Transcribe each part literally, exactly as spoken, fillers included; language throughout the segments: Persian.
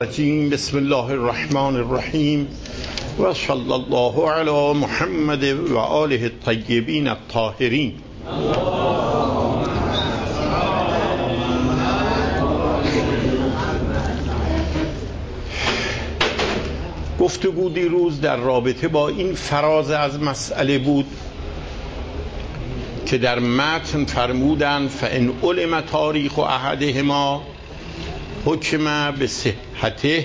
بسم الله الرحمن الرحیم و صلی الله علی محمد و آله الطیبین الطاهرین. گفتگو دیروز در رابطه با این فراز از مسئله بود که در متن فرمودند فان علم تاریخ احدهما حکم به صحته،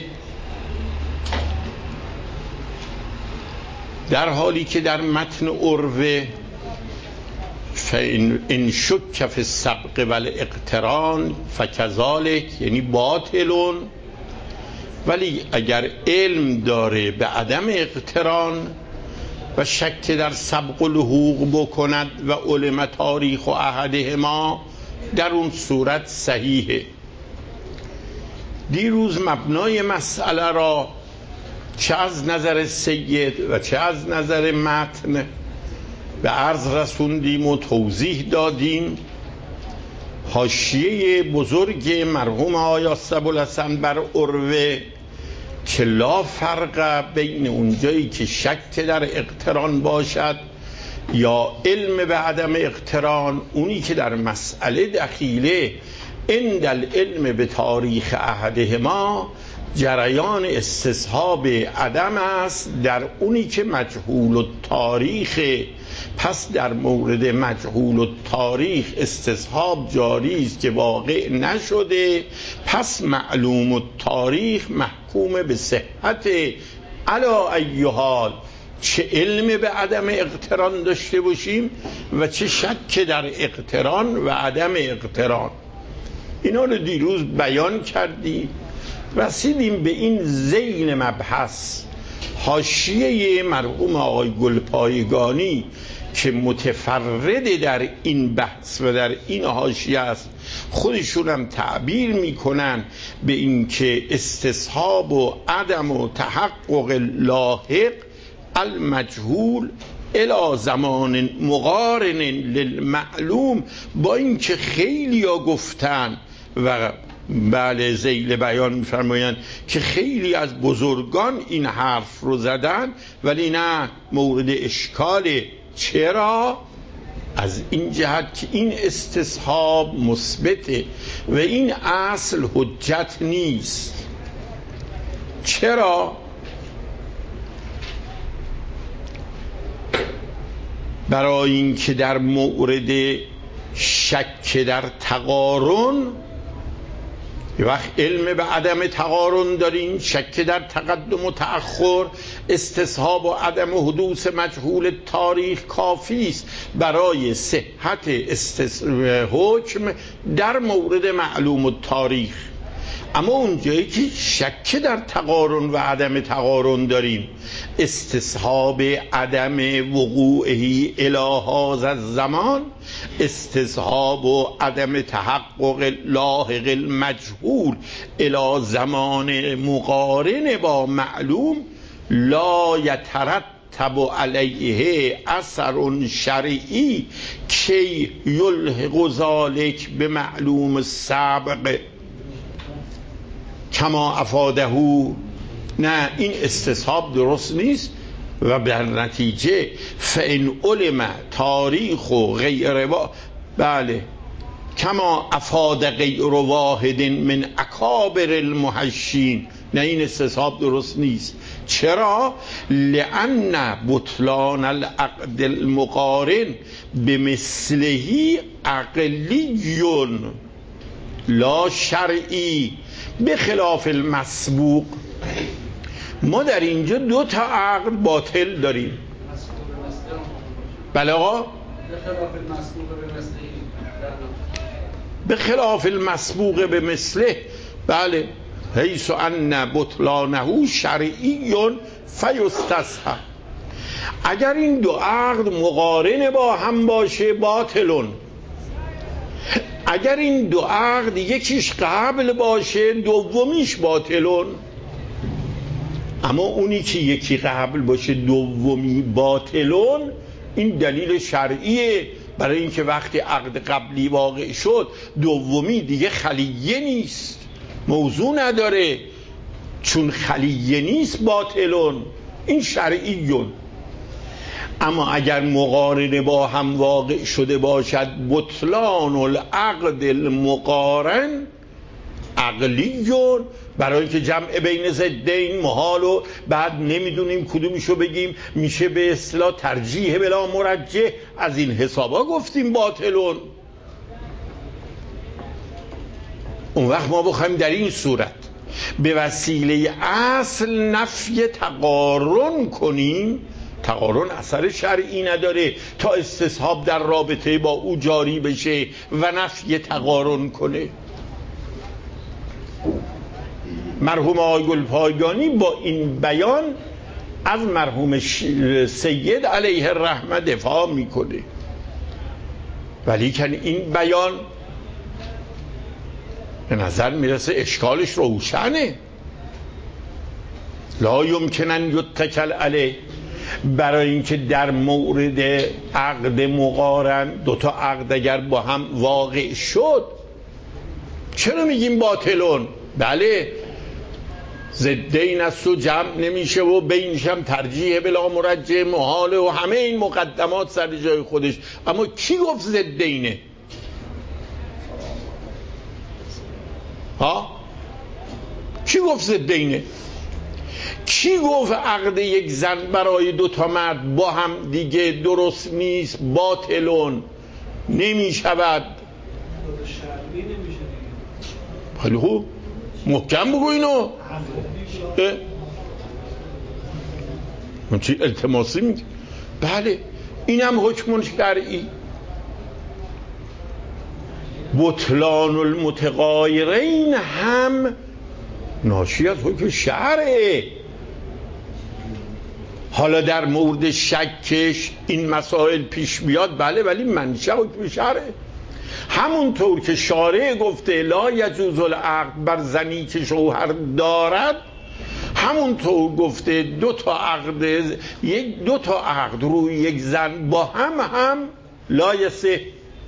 در حالی که در متن عروه فان شک فی السبق و الاقتران فکذالک، یعنی باطلون، ولی اگر علم داره به عدم اقتران و شک در سبق و لحوق بکند و علم تاریخ و احدهما، در اون صورت صحیحه. دیروز مبنای مسئله را چه از نظر سید و چه از نظر متن به عرض رسوندیم و توضیح دادیم. حاشیه بزرگ مرحوم آیت ابوالحسن بر عروه که لا فرق بین اونجایی که شک در اقتران باشد یا علم به عدم اقتران، اونی که در مسئله دخیله عند العلم به تاریخ احدهما جریان استصحاب عدم است در اونی که مجهول التاریخ. پس در مورد مجهول التاریخ استصحاب جاری است که واقع نشده، پس معلوم التاریخ محکوم به صحت. علی ای حال چه علم به عدم اقتران داشته باشیم و چه شک در اقتران و عدم اقتران، اینا رو دیروز بیان کردیم. رسیدیم به این ذیل مبحث، حاشیه مرحوم آقای گلپایگانی که متفرد در این بحث و در این حاشیه است، خودشون هم تعبیر میکنن به این که استصحاب و عدم و تحقق لاحق المجهول الی زمان مقارن للمعلوم، با این که خیلی ها گفتن و بله ذیل بیان میفرمایند که خیلی از بزرگان این حرف رو زدن، ولی نه مورد اشکال. چرا؟ از این جهت که این استصحاب مثبته و این اصل حجت نیست. چرا؟ برای اینکه در مورد شک در تقارن، یه وقت علم به عدم تقارن داریم، شک در تقدم و تأخر، استصحاب و عدم حدوث مجهول تاریخ کافی است برای صحت حکم در مورد معلوم التاریخ. اما اونجایی که شک در تقارن و عدم تقارن داریم، استصحاب عدم وقوعه الی هذا الزمان، استصحاب و عدم تحقق لاحق المجهول الی زمان مقارن با معلوم، لا یترتب علیه اثر شرعی کی یلحق ذلک به معلوم السبق کما افاده. نه، این استصحاب درست نیست و در نتیجه فان علم تاریخ و غیر با بله کما افاد غیر واحد من اکابر المحشین، نه این استصحاب درست نیست. چرا؟ لأن بطلان العقد المقارن بمثله عقلی لا شرعی به خلاف المسبوق. ما در اینجا دو تا عقد باطل داریم. بله آقا، به خلاف المسبوق به مثله، بله، حیث ان بطلانه شرعی فیستصحب. اگر این دو عقد مقارن با هم باشه باطلون، اگر این دو عقد یکیش قبل باشه دومیش باطلون. اما اونی که یکی قبل باشه دومی باطلون، این دلیل شرعیه برای اینکه وقتی عقد قبلی واقع شد دومی دیگه خلیه نیست، موضوع نداره. چون خلیه نیست باطلون، این شرعیون. اما اگر مقارنه با هم واقع شده باشد بطلان العقد المقارن عقلیون، برای که جمع بین ضدین محال و بعد نمیدونیم کدومشو بگیم، میشه به اصطلاح ترجیح بلا مرجح. از این حسابا گفتیم باطلون. اون وقت ما بخوایم در این صورت به وسیله اصل نفی تقارن کنیم، تقارن اثر شرعی نداره تا استصحاب در رابطه با او جاری بشه و نفی تقارن کنه. مرحوم آقای گلپایگانی با این بیان از مرحوم سید علیه الرحمه دفاع میکنه، ولی که این بیان به نظر میرسه اشکالش روشنه. لا یمکن ان یتکل علیه، برای اینکه در مورد عقد مقارن دوتا عقد اگر با هم واقع شد چرا میگیم باطلون؟ بله ضدین است و جمع نمیشه و بینش هم ترجیح بلا مرجح محاله و همه این مقدمات سر جای خودش. اما کی گفت ضدینه؟ ها؟ کی گفت ضدینه؟ کی گفت عقد یک زن برای دو تا مرد با هم دیگه درست نیست، باطلون نمی شود؟ خیلی خوب محکم بگو اینو. من چی التماسی میگه؟ بله اینم حکم شرعی. بطلان المتغایرین هم ناشی از حکم شرعه. حالا در مورد شکش این مسائل پیش بیاد بله، ولی منشأ حکم شرعه. همونطور که شارع گفته لا یجوز العقد بر زنی که شوهر دارد، همونطور گفته دو تا عقد یک دو تا عقد روی یک زن با هم هم لا یصح،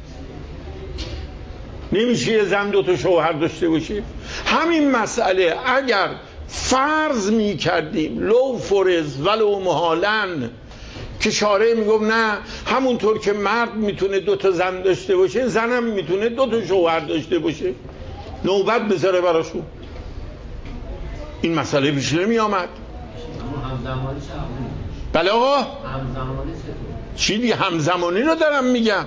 نمیشه یه زن دو تا شوهر داشته باشه. همین مسئله اگر فرض می کردیم لو فرض ولو محالن که شارع میگفت نه همونطور که مرد میتونه دو تا زن داشته باشه زنم میتونه دو تا شوهر داشته باشه، نوبت بذاره براشون، این مسئله پیش نمی آمد. همزمانی چه؟ بله آقا همزمانی چه؟ چی دیگه همزمانی رو دارم میگم.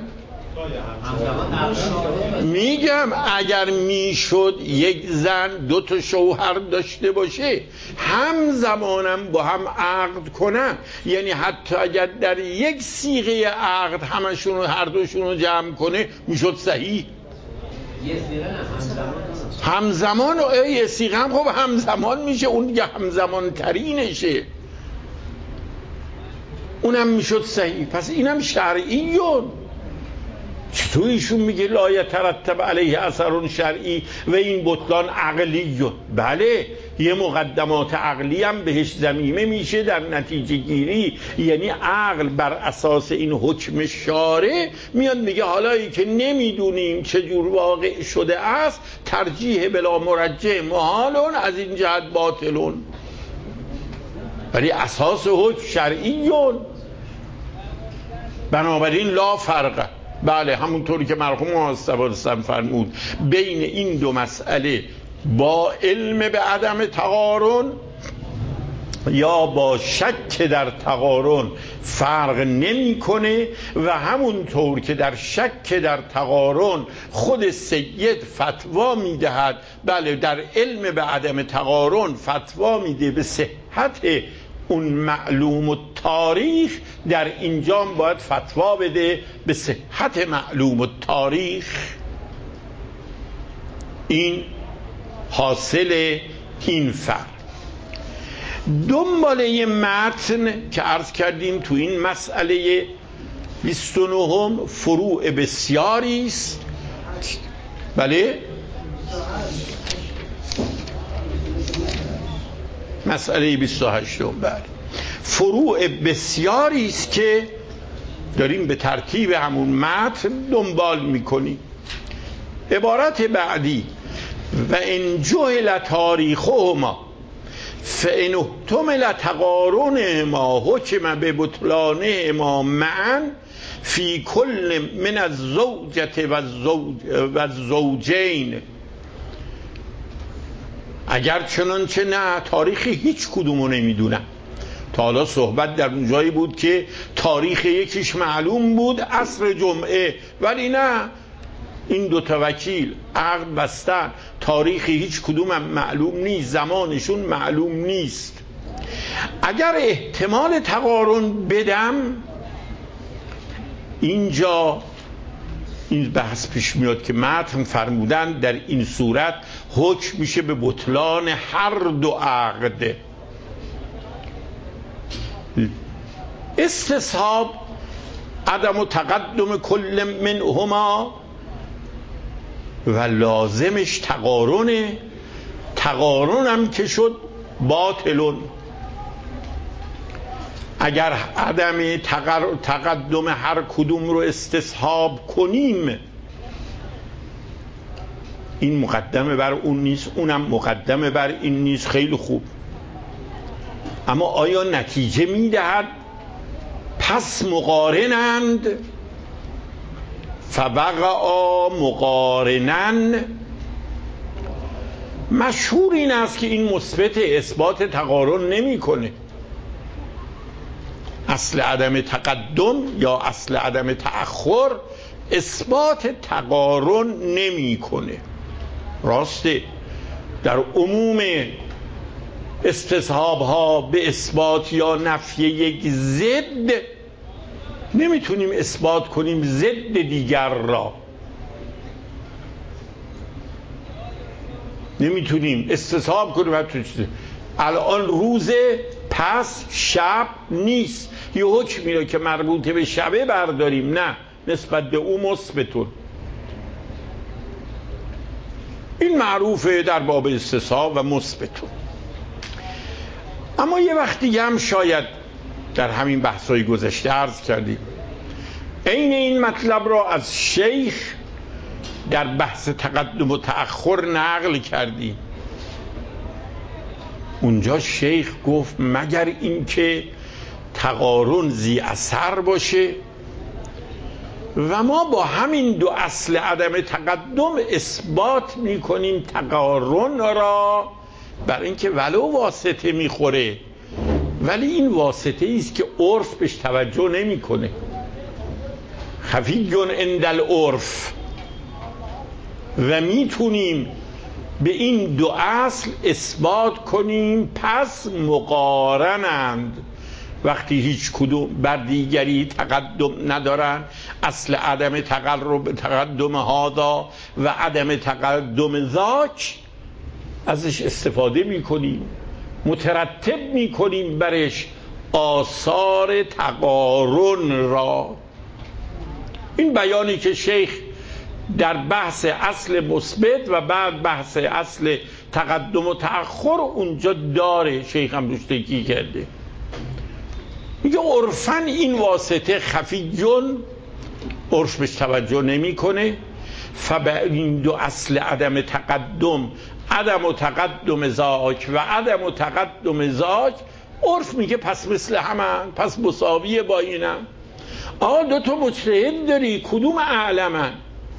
میگم اگر میشد یک زن دو تا شوهر داشته باشه همزمانم با هم عقد کنن، یعنی حتی اگر در یک صیغه عقد همشون رو هر دوشون رو جمع کنه میشد صحیح. همزمان و یه صیغه هم خب همزمان میشه، اون دیگه همزمان ترینشه، اونم میشد صحیح. پس اینم شرعیون. چطور ایشون میگه لا یترتب علیه اثر شرعی و این بطلان عقلیون؟ بله یه مقدمات عقلی هم بهش ضمیمه میشه در نتیجه گیری، یعنی عقل بر اساس این حکم شارع میاد میگه حالایی که نمیدونیم چجور واقع شده است ترجیح بلا مرجح محالون، از این جهت باطلون، ولی اساس حکم شرعیون. بنابراین لا فرق، بله همونطوری که مرحوم آستوارستم فرمود بین این دو مسئله با علم به عدم تقارن یا با شک در تقارن فرق نمیکنه، و همونطور که در شک در تقارن خود سید فتوا میدهد، بله در علم به عدم تقارن فتوا میده به صحت اون معلوم و تاریخ، در اینجا باید فتوا بده به صحت معلوم و تاریخ. این حاصل این فرق. دنباله متن که عرض کردیم تو این مسئله بیست و نه فروع بسیاری است. بله مسئله بیست و هشت بله فروع بسیاری است که داریم به ترتیب همون متن دنبال میکنیم. عبارت بعدی و ان جهل تاریخهما فإن احتمل تقارنهما حکم به بطلانهما معا فی کل من الزوجة و الزوجین. اگر چنانچه نه، تاریخ هیچ کدومو نمیدونم. تا حالا صحبت در اون جایی بود که تاریخ یکیش معلوم بود، عصر جمعه، ولی نه، این دوتا وکیل عقد بستن، تاریخ هیچ کدوم هم معلوم نیست، زمانشون معلوم نیست. اگر احتمال تقارن بدم، اینجا این بحث پیش میاد که متن فرمودن در این صورت حکم میشه به بطلان هر دو عقد. استصحاب عدم تقدم کل منهما و لازمش تقارنه، تقارن هم که شد باطلون. اگر عدم تقدم هر کدوم رو استصحاب کنیم، این مقدمه بر اون نیست، اونم مقدمه بر این نیست، خیلی خوب. اما آیا نتیجه میدهد پس مقارنند؟ فوقعا مقارنن. مشهور این است که این مثبت اثبات تقارن نمیکنه. اصل عدم تقدم یا اصل عدم تأخر اثبات تقارن نمیکنه. راسته در عموم استصحاب ها به اثبات یا نفی یک ضد نمیتونیم اثبات کنیم ضد دیگر را، نمیتونیم استصحاب کنیم. الان روز پس شب نیست، یه حکمی رو که مربوط به شبه برداریم، نه، نسبت به او مثبتون. این معروفه در باب استصحاب و مثبتون. اما یه وقت دیگه هم شاید در همین بحث‌های گذشته عرض کردیم، عین این مطلب را از شیخ در بحث تقدم و تأخر نقل کردیم. اونجا شیخ گفت مگر اینکه تقارن ذی اثر باشه و ما با همین دو اصل عدم تقدم اثبات میکنیم تقارن را، برای اینکه ولو واسطه میخوره، ولی این واسطه است که عرف بهش توجه نمیکنه، خفیون عند العرف، و میتونیم به این دو اصل اثبات کنیم پس مقارنند. وقتی هیچ کدوم بر دیگری تقدم ندارن، اصل عدم تقرب تقدم هذا و عدم تقدم ذاک، ازش استفاده میکنیم، مترتب میکنیم برش آثار تقارن را. این بیانی که شیخ در بحث اصل مثبت و بعد بحث اصل تقدم و تأخر اونجا داره، شیخ هم روش تکی کرده. میگه عرفاً این واسطه خفیون، عرف بهش توجه نمیکنه، فبین دو اصل عدم تقدم، عدم و تقدم ذاک و عدم و تقدم ذاک، عرف میگه پس مثل همن، پس مساویه با اینم. آقا دو تا مجتهد داری، کدوم اعلمن؟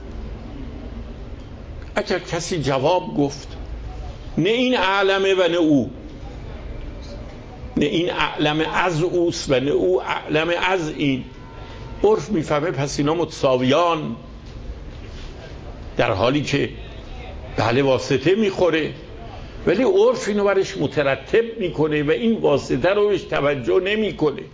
اگر کسی جواب گفت نه این اعلمه و نه او، نه این اعلم از اوست و نه او اعلم از این، عرف میفهمه پس اینا متساویان، در حالی که بله واسطه میخوره، ولی عرف اینو برش مترتب میکنه و این واسطه رو بهش توجه نمیکنه.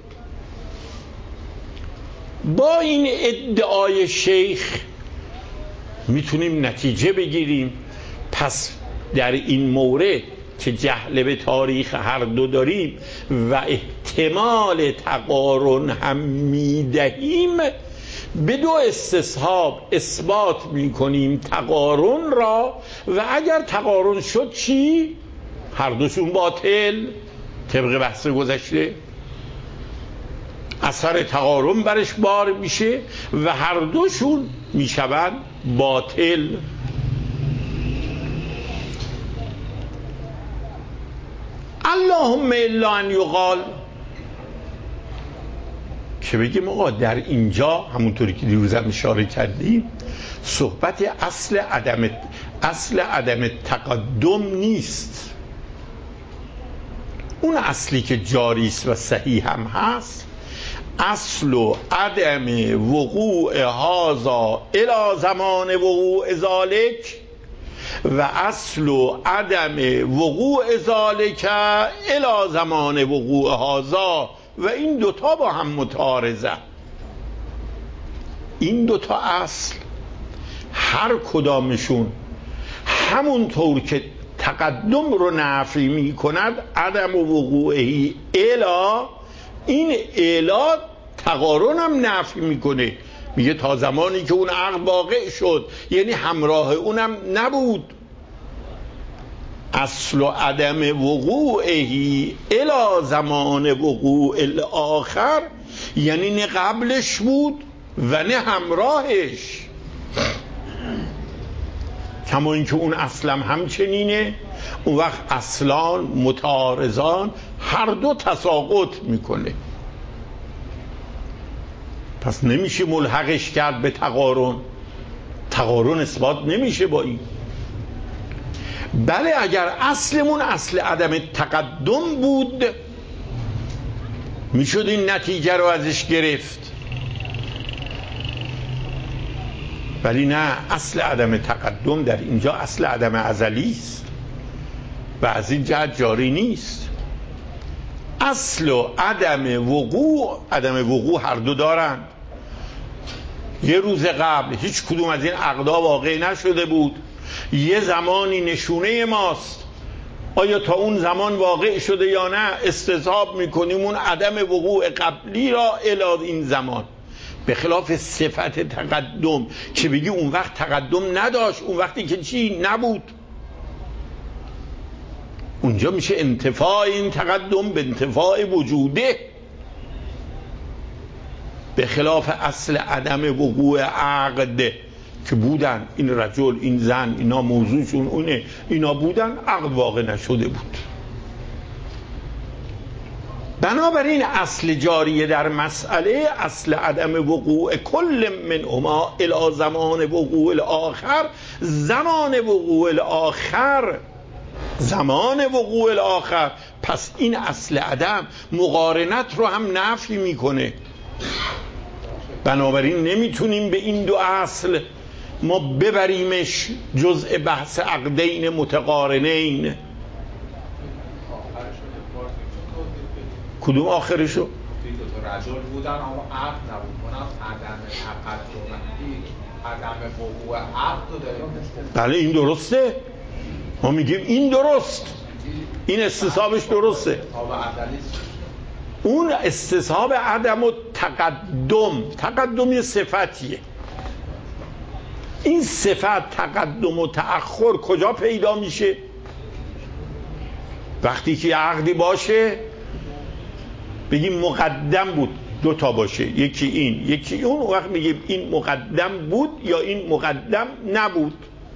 با این ادعای شیخ میتونیم نتیجه بگیریم پس در این مورد که جهل به تاریخ هر دو داریم و احتمال تقارن هم میدهیم، به دو استصحاب اثبات میکنیم تقارن را، و اگر تقارن شد چی؟ هر دوشون باطل. طبق بحث گذشته اثر تقارن برش بار میشه و هر دوشون میشوند باطل. اللهم الا ان یقال، که بگیم آقا در اینجا همونطوری که دیروزم اشاره کردیم صحبت اصل عدم اصل عدم تقدم نیست. اون اصلی که جاری است و صحیح هم هست، اصل و عدم وقوع هذا الی زمان وقوع ذالک و اصل و عدم وقوع ذالک الی زمان وقوع هذا، و این دوتا با هم متعارضه. این دوتا اصل هر کدامشون همونطور که تقدم رو نفی می کند، عدم وقوعی الا، این الا تقارن هم نفی میکنه. میگه تا زمانی که اون عقد واقع شد، یعنی همراه اونم نبود. اصل و عدم وقوعی الی زمان وقوع الاخر، یعنی نه قبلش بود و نه همراهش. کما اینکه اون اصلم همچنینه، اون وقت اصلان متعارضان هر دو تساقط میکنه. پس نمیشه ملحقش کرد به تقارن، تقارن اثبات نمیشه با این. بله اگر اصلمون اصل عدم تقدم بود، میشد این نتیجه رو ازش گرفت، ولی نه، اصل عدم تقدم در اینجا اصل عدم ازلی است و از این جهت جاری نیست. اصل و عدم وقوع، عدم وقوع هر دو دارند. یه روز قبل هیچ کدوم از این عقدا واقع نشده بود، یه زمانی نشونه ماست، آیا تا اون زمان واقع شده یا نه، استصحاب میکنیم اون عدم وقوع قبلی را الی این زمان. به خلاف صفت تقدم که بگی اون وقت تقدم نداشت، اون وقتی که چی نبود، اونجا میشه انتفاع این تقدم به انتفاع وجوده. به خلاف اصل عدم وقوع عقد که بودن، این رجل این زن اینا موضوعشون اونه، اینا بودن، عقد واقع نشده بود. بنابراین اصل جاریه در مسئله اصل عدم وقوع کل منهما الی زمان وقوع الاخر، زمان وقوع الاخر زمان وقوع الاخر. پس این اصل عدم مقارنت رو هم نفی میکنه. بنابراین نمیتونیم به این دو اصل ما ببریمش جزء بحث عقدین متقارنین. کدوم آخرشو؟ رجل بودن اما عقد نبود، منم عدم تقدم عدم وقوع عقد رو داریم. بله این درسته، ما میگیم این درست، این استصحابش درسته. اون استصحاب عدم و تقدم، تقدم یه صفتیه. این صفت تقدم و تأخر کجا پیدا میشه؟ وقتی که عقدی باشه بگیم مقدم بود، دو تا باشه، یکی این یکی اون، وقت میگیم این مقدم بود یا این مقدم نبود.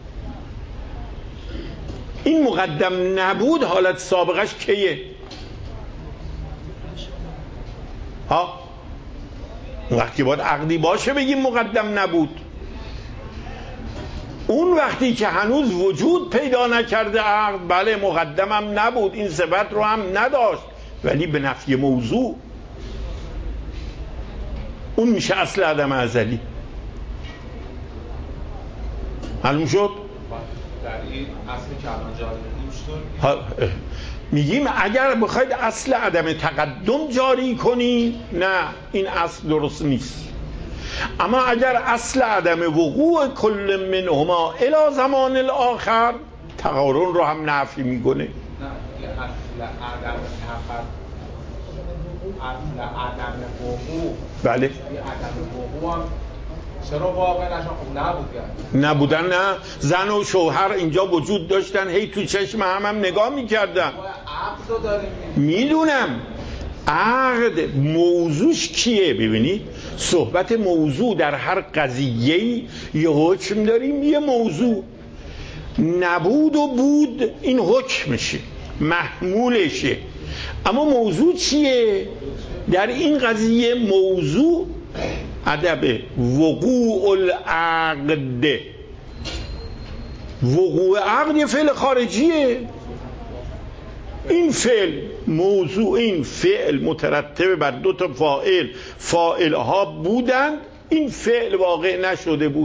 این مقدم نبود حالت سابقش کیه؟ ها وقتی باید عقدی باشه بگیم مقدم نبود. اون وقتی که هنوز وجود پیدا نکرده عقد، بله مقدمم نبود، این صفت رو هم نداشت، ولی به نفی موضوع، اون میشه اصل عدم ازلی. معلوم شد؟ در این اصلی که الان جاری نمی‌شد میگیم اگر بخواید اصل عدم تقدم جاری کنی، نه این اصل درست نیست. اما اگر اصل عدم وقوع کل منهما الی زمان الاخر، تقارن رو هم نفی میکنه. نه اصل عدم تقدم، اصل عدم وقوع، بله عدم وقوع هم چرا واقع نشون؟ خب نبود یعنی نبودن، نه زن و شوهر اینجا وجود داشتن، هی تو چشم هم هم نگاه میکردن. عقد رو داریم میدونم عقد موضوعش کیه؟ ببینید صحبت موضوع در هر قضیه‌ای یه حکم داریم، یه موضوع نبود و بود این حکمشه. محمولشه. اما موضوع چیه؟ در این قضیه موضوع ادب وقوع العقد. وقوع عقد یه فعل خارجیه. این فعل موضوع این فعل مترتب بر دو تا فاعل، فاعل ها بودند، این فعل واقع نشده بود.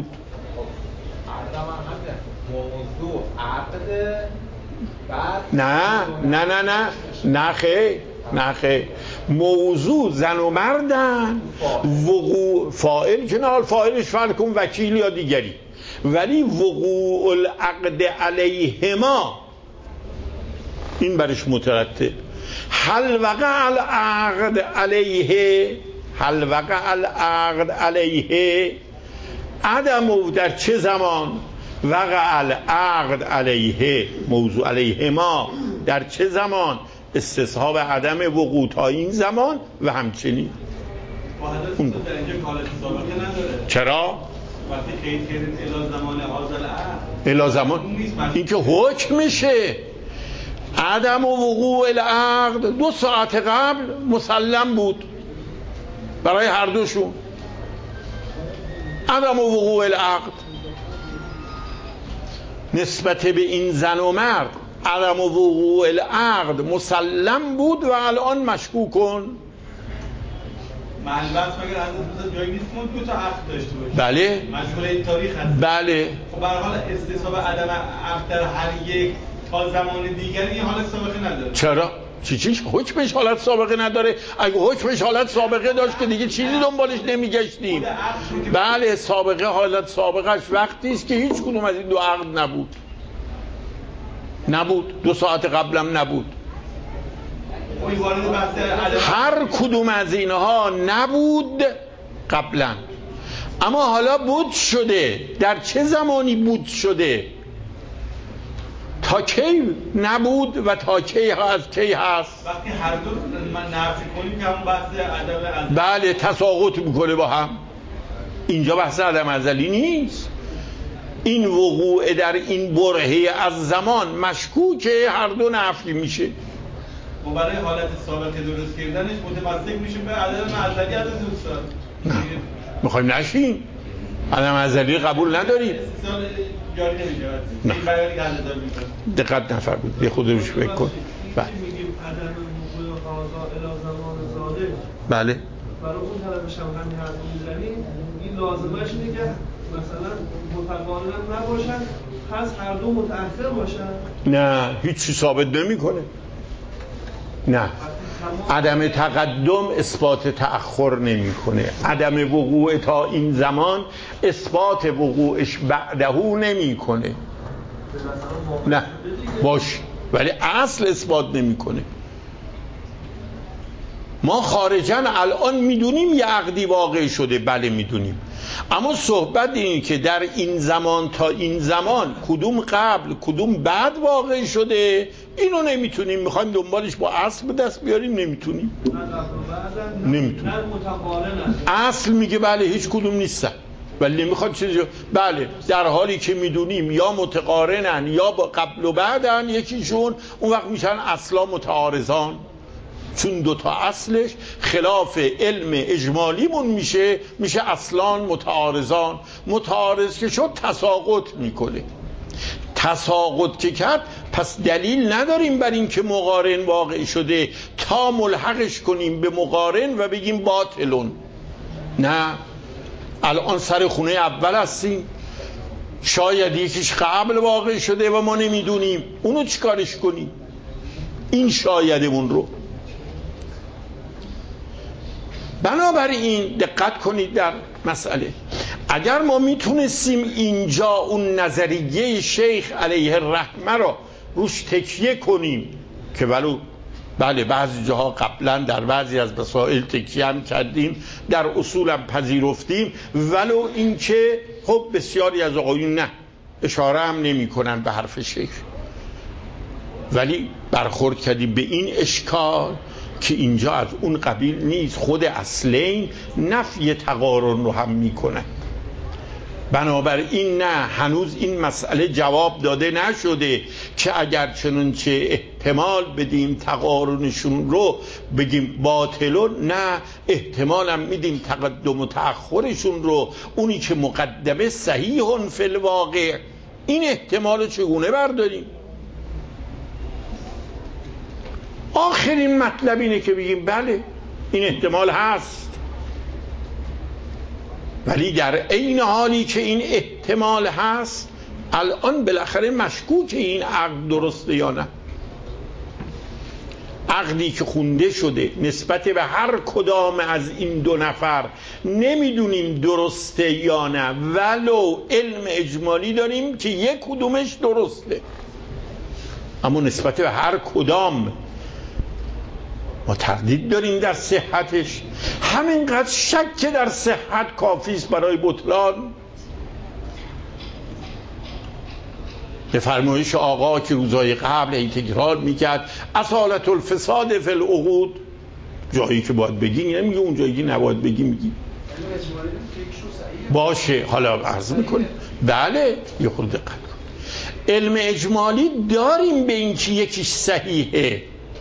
موضوع عقد نه نه نه نه نه خیر نه خیر موضوع زن و مردن، وقوع فاعل که نه، فاعلش فرض کن وکیل یا دیگری، ولی وقوع العقد علیهما این برش مترتب. هل وقع العقد علیه، هل وقع العقد علیه، عدم در چه زمان، وقع العقد علیه موضوع علیهما در چه زمان، استصحاب عدم وقوع تا این زمان و همچنین اون در اینجا کالت سابقه نداره. چرا؟ وقتی قید کردید الی زمان هذا العقد، الی زمان این که حکم میشه. عدم و وقوع العقد دو ساعت قبل مسلم بود برای هر دوشون. عدم و وقوع العقد نسبت به این زن و مرد، عدم و وقوع العقد مسلم بود و الان مشکوکن. معلومات مگر حضرت جایی نیست که دو تا عقد داشته باشه. بله مشغول تاریخ هست. بله. خب به هر حال استصحاب عدم عقد در هر یک تا زمان دیگری حالت سابقه نداره. چرا؟ چی چیش حکمش حالت سابقه نداره؟ اگه حکمش حالت سابقه داشت که دیگه چیزی دنبالش نمیگشتیم. بله سابقه، حالت سابقهش وقتی است که هیچ کدوم از این دو عقد نبود. نبود، دو ساعت قبلم نبود. هر کدوم از اینها نبود قبلا، اما حالا بود شده. در چه زمانی بود شده؟ تا کی نبود و تا کی از کی هست؟ وقتی هر دو من نفی کنیم که همون بحث عدم ازلی. بله تساقط میکنه با هم. اینجا بحث عدم ازلی نیست. این وقوع در این برهه از زمان مشکوکه، هر دو نفی میشه. و برای حالت سابقه درست کردنش متمسک میشیم به عدم ازلی از دوستان. نه میخوایم نشیم، عدم ازلی قبول نداریم. استثناء جاری نمیشه. نه. این بیانی که حضرت میکنه. دقت نفرمایید. به خود روش فکر کن. بله. میگیم عدم وقوع هذا الی زمان صادق. بله. برای اون طرفش هم همین حرف میزنیم. این لازمش اینه که مثلا متقارن نباشن، پس هر دو متأخر باشن. نه هیچی ثابت نمیکنه. نه عدم تقدم اثبات تأخر نمیکنه. عدم وقوع تا این زمان اثبات وقوعش بعدهو نمیکنه. نه باش، ولی اصل اثبات نمیکنه. ما خارجاً الان میدونیم یه عقدی واقع شده، بله میدونیم، اما صحبت اینه که در این زمان تا این زمان کدوم قبل کدوم بعد واقع شده اینو نمیتونیم. میخوایم دنبالش با اصل به دست بیاریم، نمیتونیم. نمیتونیم. اصل میگه بله هیچ کدوم نیستن، ولی نمیخواد چیزی. بله در حالی که میدونیم یا متقارنن یا با قبل و بعدن یکیشون، اون وقت میشن اصلا متعارضان، چون دوتا اصلش خلاف علم اجمالیمون میشه، میشه اصلان متعارضان. متعارض که شد تساقط میکنه. تساقط که کرد پس دلیل نداریم بر این که مقارن واقع شده تا ملحقش کنیم به مقارن و بگیم باطلون. نه الان سر خونه اول هستیم، شاید یکیش قبل واقع شده و ما نمیدونیم، اونو چیکارش کنیم؟ این شایدمون رو. بنابراین دقت کنید در مسئله. اگر ما میتونستیم اینجا اون نظریه شیخ علیه الرحمه را روش تکیه کنیم که ولو بله بعضی جاها قبلا در بعضی از مسائل تکیه هم کردیم، در اصول هم پذیرفتیم، ولو اینکه خب بسیاری از آقایون نه اشاره هم نمی کنن به حرف شیخ، ولی برخورد کردیم به این اشکال که اینجا از اون قبیل نیست. خود اصلین نفی تقارن رو هم میکنه. بنابراین نه، هنوز این مسئله جواب داده نشده که اگر چنانچه احتمال بدیم تقارنشون رو بگیم باطل، نه احتمالم میدیم تقدم و تأخرشون رو، اونی که مقدمه صحیح فی الواقع. این احتمال چگونه برداریم؟ آخرین مطلب اینه که بگیم بله این احتمال هست، ولی در عین حالی که این احتمال هست الان بالاخره مشکوک این عقد درسته یا نه. عقدی که خونده شده نسبت به هر کدام از این دو نفر نمیدونیم درسته یا نه، ولو علم اجمالی داریم که یک کدومش درسته، اما نسبت به هر کدام ما تردید داریم در صحتش. همینقدر شک در صحت کافی است برای بطلان. به فرمایش آقا که روزهای قبل ای تکرار میکرد اصالت الفساد فی العقود، جایی که باید بگی نمیگه، اون جایی که نباید بگی میگی. باشه حالا عرض میکنه بله یه خورده دقت کن. علم اجمالی داریم به این که یکیش صحیحه،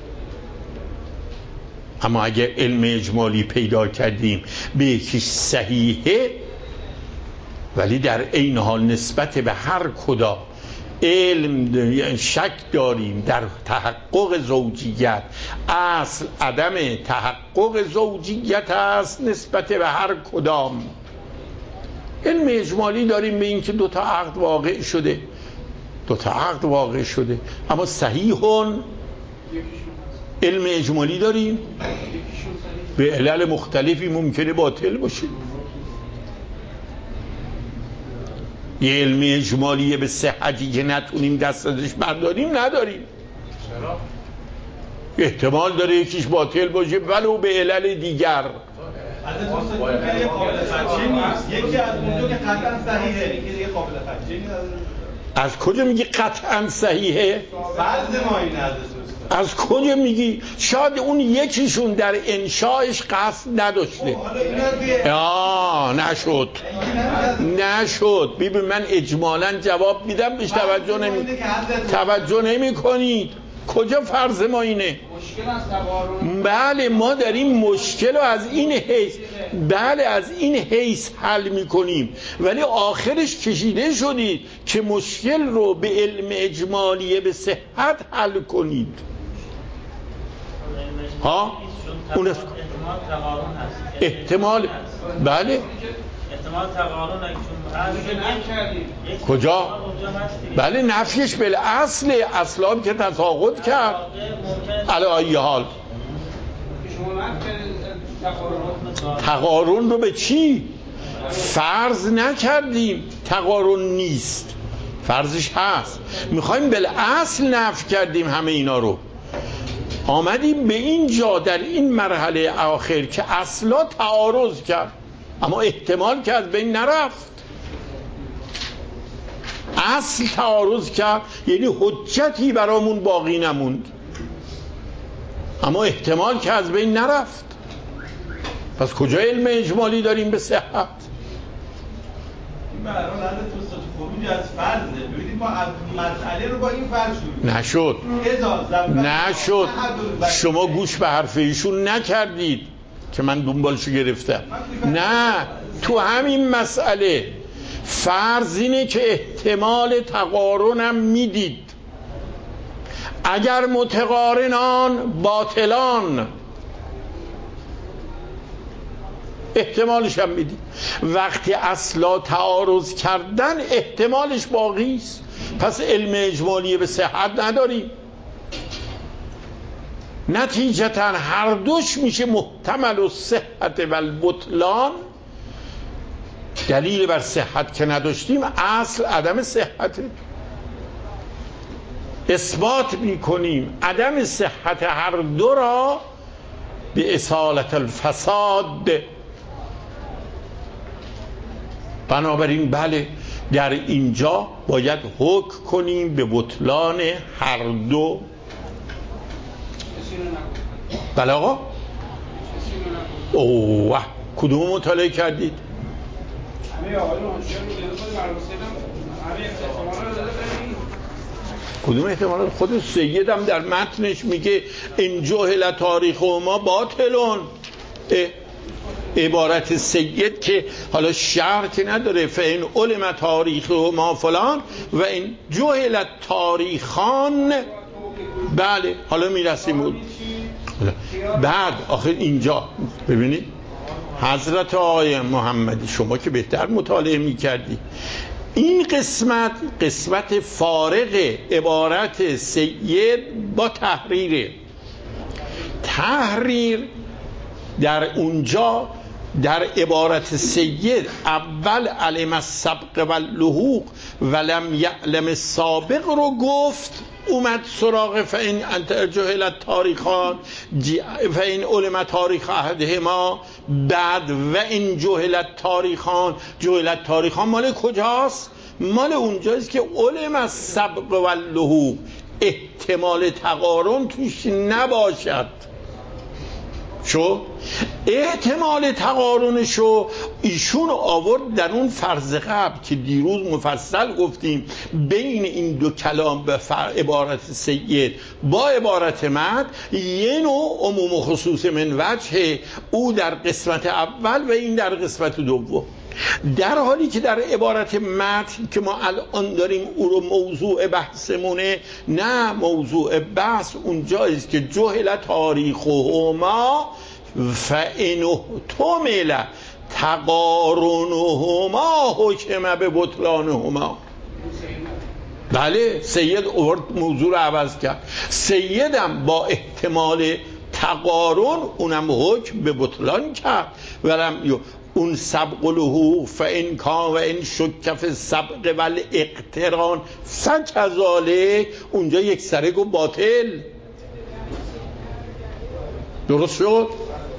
اما اگر علم اجمالی پیدا کردیم به یکیش صحیحه، ولی در عین حال نسبت به هر کدا علم شک داریم در تحقق زوجیت، اصل عدم تحقق زوجیت است نسبت به هر کدام. علم اجمالی داریم به این که دو تا عقد واقع شده، دو تا عقد واقع شده، اما صحیحون علم اجمالی داریم به علل مختلفی ممکنه باطل باشه. یه علم اجمالی به صحتی که نتونیم دست ازش برداریم نداریم. چرا؟ احتمال داره یکیش باطل باشه ولو به علل دیگر. یکی از اونجا که قطعا صحیحه، یکی قابل تفکیک. از کجا میگی قطعا صحیحه؟ فرض ما اینه از از کجا میگی؟ شاید اون یکیشون در انشایش قصد نداشته. آه نشد نشد. ببین من اجمالا جواب میدم بهش توجه نمی توجه نمی کنید. کجا فرض ما اینه؟ بله ما داریم مشکل رو از این حیث بله از این حیث حل میکنیم، ولی آخرش کشیده شدید که مشکل رو به علم اجمالی به صحت حل کنید. ها اون احتمال بله احتمال تقارن اگه کجا؟ بله نفیش بالاصل اصلا که تساقط کرد. علی ای حال تقارن رو به چی؟ فرض نکردیم تقارن نیست، فرضش هست، میخوایم بالاصل نفی کردیم همه اینا رو. آمدیم به این جا در این مرحله آخر که اصلا تعارض کرد اما احتمال که از بین نرفت. اصل تعارض کرد یعنی حجتی برامون باقی نموند، اما احتمال که از بین نرفت. پس کجا علم اجمالی داریم به صحت؟ این برای لحظه توسط خروج از فرضه. ببینید ما از مسئله رو با این فرض شروع نشد نشد شما گوش به حرف ایشون نکردید که من دنبالشو گرفتم. نه تو همین مسئله فرض اینه که احتمال تقارنم میدید، اگر متقارنان باطلان احتمالش هم میدید. وقتی اصلا تعارض کردن احتمالش باقی است، پس علم اجمالی به صحت نداریم. نتیجتا هر دوش میشه محتمل و صحت و البطلان. دلیل بر صحت که نداشتیم اصل عدم صحته. اثبات میکنیم عدم صحت هر دو را به اصالت الفساد. بنابراین بله در اینجا باید حکم کنیم به بطلان هر دو. بله آقا؟ اوه کدوم مطالعه کردید؟ همه آقای منشور رو داده خود مرموسیدم همه احتمالا رو داده بریم کدوم احتمالات؟ خود سیدم در متنش میگه ان جهل تاریخ ما باطلون. عبارت سید که حالا شرطی نداره، فین علم تاریخ ما فلان و این جهل تاریخان. بله حالا میرسیم بود. بعد آخر اینجا ببینید حضرت آقای محمدی، شما که بهتر مطالعه میکردی، این قسمت قسمت فارغ عبارت سید با تحریره. تحریر در اونجا در عبارت سید اول علم السبق و اللحوق ولم یعلم السابق رو گفت، اومد سراغ فین انت جهلت تاریخان فین علم تاریخ احدهما. بعد و این جهلت تاریخان، جهلت تاریخان مال کجاست؟ مال اونجاست که علم السبق و اللحوق احتمال تقارن توش نباشد. شو احتمال تقارنشو ایشون آورد در اون فرض قبل که دیروز مفصل گفتیم بین این دو کلام به عبارت سید با عبارت مد یه نوع عموم و خصوص من وجه، او در قسمت اول و این در قسمت دوم. در حالی که در عبارت متن که ما الان داریم او رو موضوع بحثمونه، نه، موضوع بحث اونجاییست که جهل تاریخهما فإن احتمل تقارنهما حکم به بطلانهما. بله سید اوورد موضوع رو عوض کرد. سیدم با احتمال تقارن اونم حکم به بطلان کرد. ولم اون سبق لحوق فإن کان و این شک فی السبق و الاقتران فکذالک، اونجا یک سره گفت باطل. درست شد؟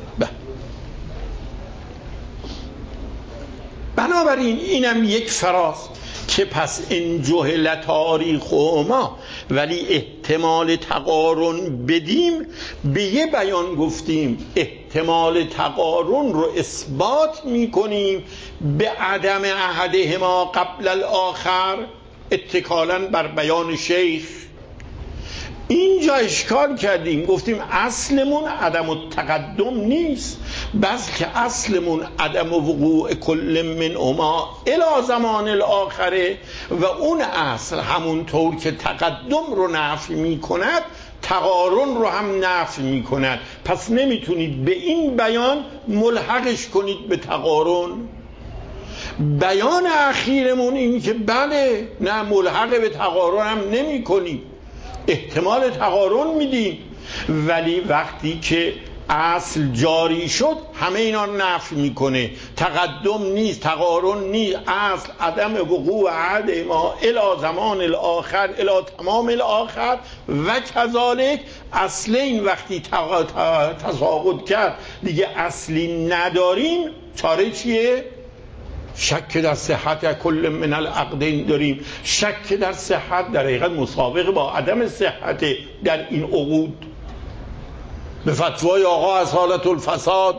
بنابراین اینم یک فراز که پس این جهل تاریخهما ولی احتمال تقارن بدیم. به یه بیان گفتیم احتمال تقارن رو اثبات میکنیم به عدم احدهما قبل الاخر اتکالاً بر بیان شیخ. اینجا اشکال کردیم، گفتیم اصلمون عدم التقدم نیست، بلکه اصلمون عدم وقوع کل منهما الی زمان الاخره و اون اصل همونطور که تقدم رو نفی می کند تقارن رو هم نفی می کند. پس نمیتونید به این بیان ملحقش کنید به تقارن. بیان اخیرمون این که بله نه ملحق به تقارن هم نمی کنیم، احتمال تقارن میدیم، ولی وقتی که اصل جاری شد همه اینا نفی میکنه. تقدم نیست، تقارن نیست، اصل عدم وقوع عهد ما الی زمان الاخر الی تمام الاخر و کذالک. اصل این وقتی تساقط کرد دیگه اصلی نداریم، چاره چیه؟ شک در صحت کل من العقدین داریم. شک در صحت در حقیقت مسابقه با عدم صحت در این عقود به فتوای آقا از حالت الفساد.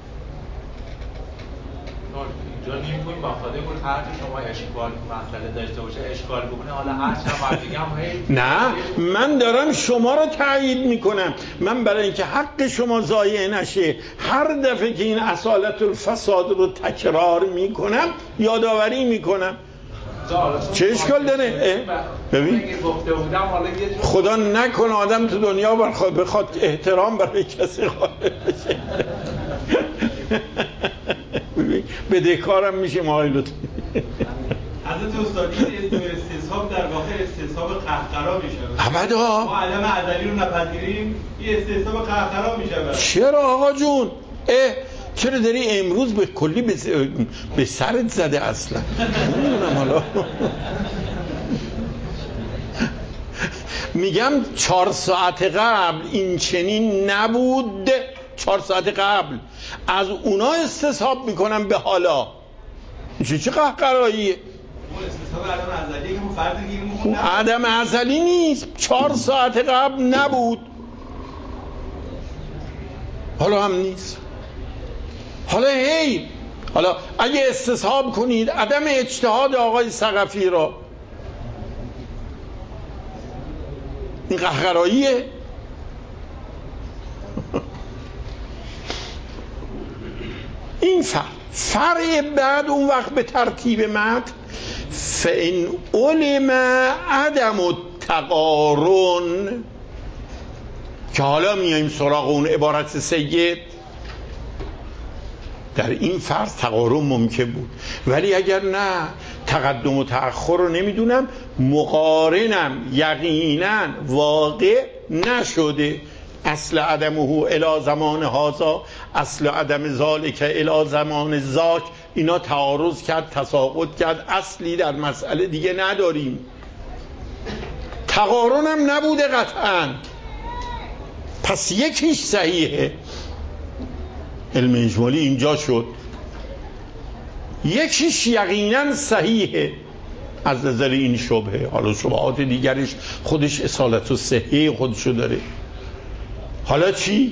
اینجا نیم کنیم با خاطر بود هر شما اشکال مسئله داشته باشه اشکال بکنه، حالا هر چند دیگه هم هی نه، من دارم شما رو تایید میکنم. من برای اینکه حق شما ضایع نشه هر دفعه که این اصالت الفساد رو تکرار میکنم یادآوری میکنم. چه اشکال داره؟ ببین خدا نکنه آدم تو دنیا بخواد احترام برای کسی قائل بشه. بدهکارم میشه ماهی لطفی. حضرت استادی استصحاب در واقع استصحاب قهقرا میشه. ابدا ما عدم ازلی رو نپذیریم، این استصحاب قهقرا میشه. چرا آقا جون؟ اه چرا داری امروز به کلی به, به سرت زده اصلا؟ نمیدونم حالا. میگم چهار ساعت قبل این چنین نبود. چهار ساعت قبل از اونا استصحاب میکنم به حالا. چه چه قهقراییه؟ عدم ازلی نیست، چهار ساعت قبل نبود، حالا هم نیست. حالا هی حالا اگه استصحاب کنید عدم اجتهاد آقای ثقفی را، این قهقراییه؟ این فرع فرع بعد اون وقت به ترتیب متن فإن علم عدم التقارن، که حالا میایم سراغ اون عبارت سید. در این فرض تقارن ممکن بود، ولی اگر نه تقدم و تأخر رو نمیدونم، مقارنم یقینا واقع نشده. اصل عدمه الی زمان هذا، اصل عدم ذالک الی زمان ذاک، اینا تعارض کرد، تساقط کرد، اصلی در مسئله دیگه نداریم. تقارنم نبوده قطعا، پس یکیش صحیحه. علم اجمالی اینجا شد. یکیش یقینا صحیحه از نظر این شبهه. حالا شبهات دیگرش خودش اصالت و صحیح خودشو داره. حالا چی؟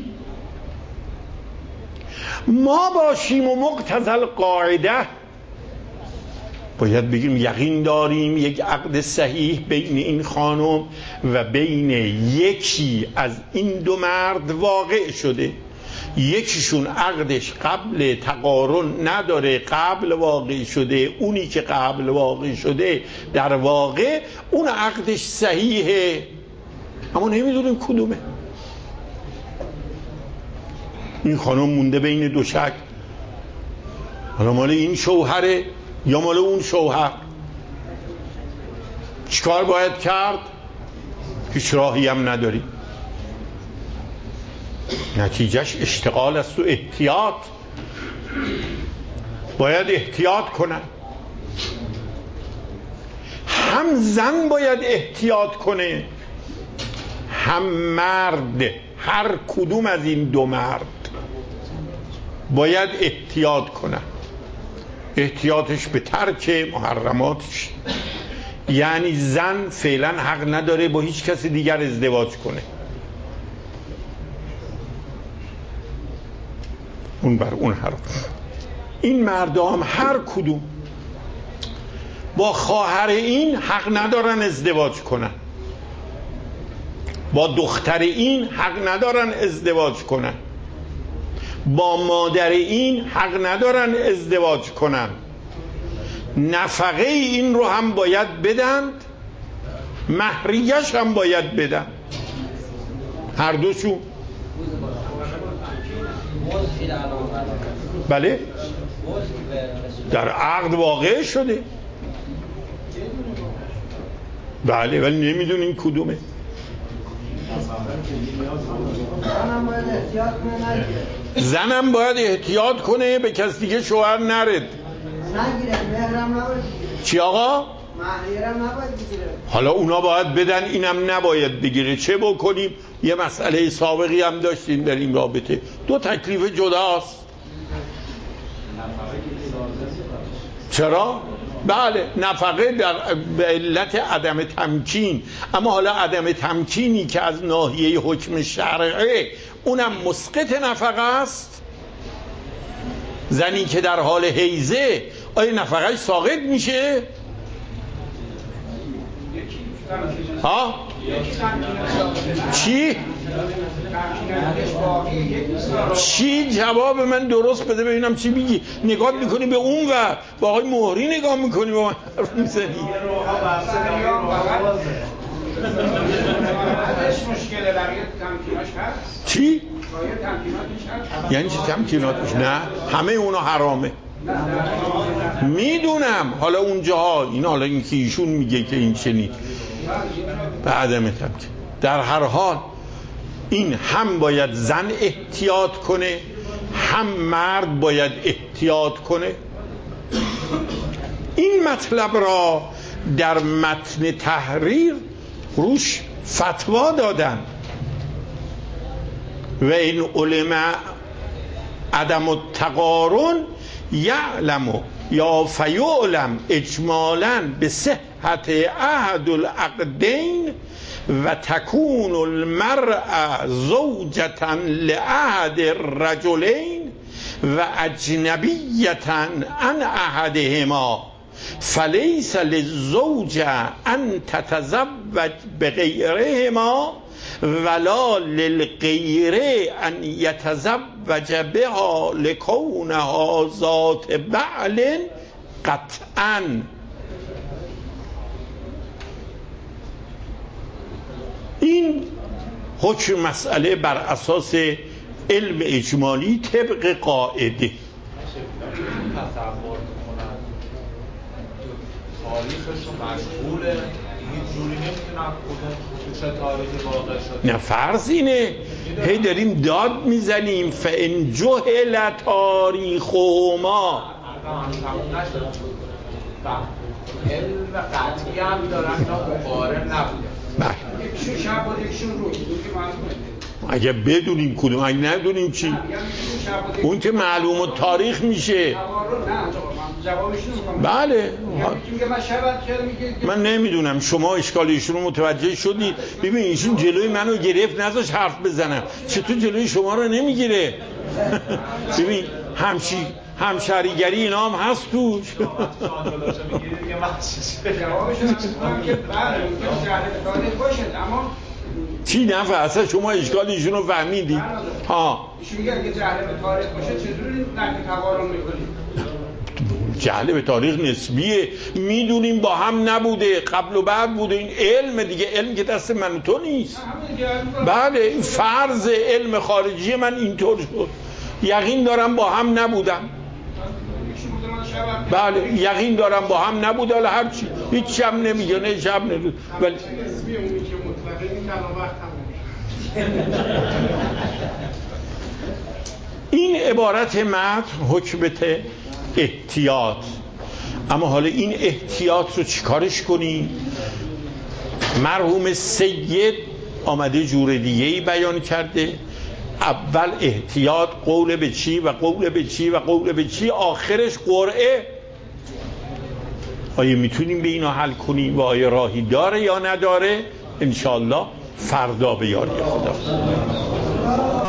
ما باشیم و مقتضی القاعده باید بگیم یقین داریم یک عقد صحیح بین این خانم و بین یکی از این دو مرد واقع شده. یکیشون عقدش قبل تقارن نداره، قبل واقع شده. اونی که قبل واقع شده در واقع اون عقدش صحیحه، اما نمیدونیم کدومه. این خانم مونده بین دو شک، حالا مال این شوهره یا مال اون شوهر. چیکار باید کرد؟ هیچ راهی هم نداری. نتیجهش اشتغال است و احتیاط. باید احتیاط کنن. هم زن باید احتیاط کنه، هم مرد. هر کدوم از این دو مرد باید احتیاط کنن. احتیاطش به ترک محرماتش، یعنی زن فعلا حق نداره با هیچ کسی دیگر ازدواج کنه. اون بر اون حرف. این مردم هر کدوم با خواهر این حق ندارن ازدواج کنن، با دختر این حق ندارن ازدواج کنن، با مادر این حق ندارن ازدواج کنن. نفقه این رو هم باید بدن، مهریش هم باید بدن، هر دوشون. بله در عقد واقع شده، بله، ولی نمیدونیم کدومه. زنم باید احتیاط کنه به کس دیگه شوهر نرد. چی آقا؟ حالا اونا باید بدن، اینم نباید بگیره. چه بکنیم؟ یه مسئله سابقی هم داشتیم در این رابطه. دو تکلیف جداست. چرا؟ بله، نفقه در به علت عدم تمکین، اما حالا عدم تمکینی که از ناحیه حکم شرعه اونم مسقط نفقه است. زنی که در حال حیضه آیا نفقهش ساقط میشه؟ ها؟ چی؟ چی؟ جواب من درست بده ببینم چی میگی. نگاه میکنی به اون و با آقای مهری نگاه میکنی با من حرف میزنی. چی؟ یعنی چی تمکیناتش؟ نه، همه اونا حرامه. میدونم حالا اونجاها این، حالا این که ایشون میگه که این چنین به عدم تمکین. در هر حال این هم باید زن احتیاط کنه، هم مرد باید احتیاط کنه. این مطلب را در متن تحریر روش فتوا دادن. و این علم عدم التقارن یعلم یا فیعلم اجمالا به صحت عهد العقدین و تکون المرأة زوجة لعهد الرجلین و اجنبیة عن احدهما فلیس للزوج ان تتزوج بغیرهما ولا للغیر ان یتزوج بها لکونها ذات بعل قطعا. این حکم مسئله بر اساس علم اجمالی طبق قاعده. تاریخشون مشغوله هیچ جوری نمیتونم کدوم چه تاریخی واقع شده. نه فرض اینه هی داریم داد میزنیم فان جهل تاریخهما. علم قطعی هم دارن اینا مقارن نبوده. بله یکشون شب و یکشون روز که معلومه. اگه بدونیم کدوم، اگه ندونیم چی؟ اون که معلوم و تاریخ میشه. بله من نمیدونم شما اشکال ایشون رو متوجه شدید. ببین ایشون جلوی منو گرفت نذاش حرف بزنم، چطور جلوی شما رو نمیگیره؟ ببین همشی همشهریگری اینا هم هست توش. چی نفع اصلا شما اشکال ایشون رو فهمیدید؟ ها ایشون میگه اگه جهل به تاریخ باشه چجوری نفی تقارن میکنید؟ جهل به تاریخ نسبیه، میدونیم با هم نبوده، قبل و بعد بوده. این علم دیگه، علم که دست من و تو نیست. بله این فرض علم خارجی من اینطور شد، یقین دارم با هم نبودم. بله یقین دارم با هم نبوده، حالا هرچی هیچ شب نمیگه نه شب نمیگه ولی این عبارت متن حکمت احتیاط. اما حالا این احتیاط رو چیکارش کنیم؟ مرحوم سید آمده جور دیگه‌ای بیان کرده. اول احتیاط قول به چی و قول به چی و قول به چی، آخرش قرعه. آیا میتونیم به اینا حل کنیم و آیا راهی داره یا نداره؟ انشالله فردا به یاری خدا.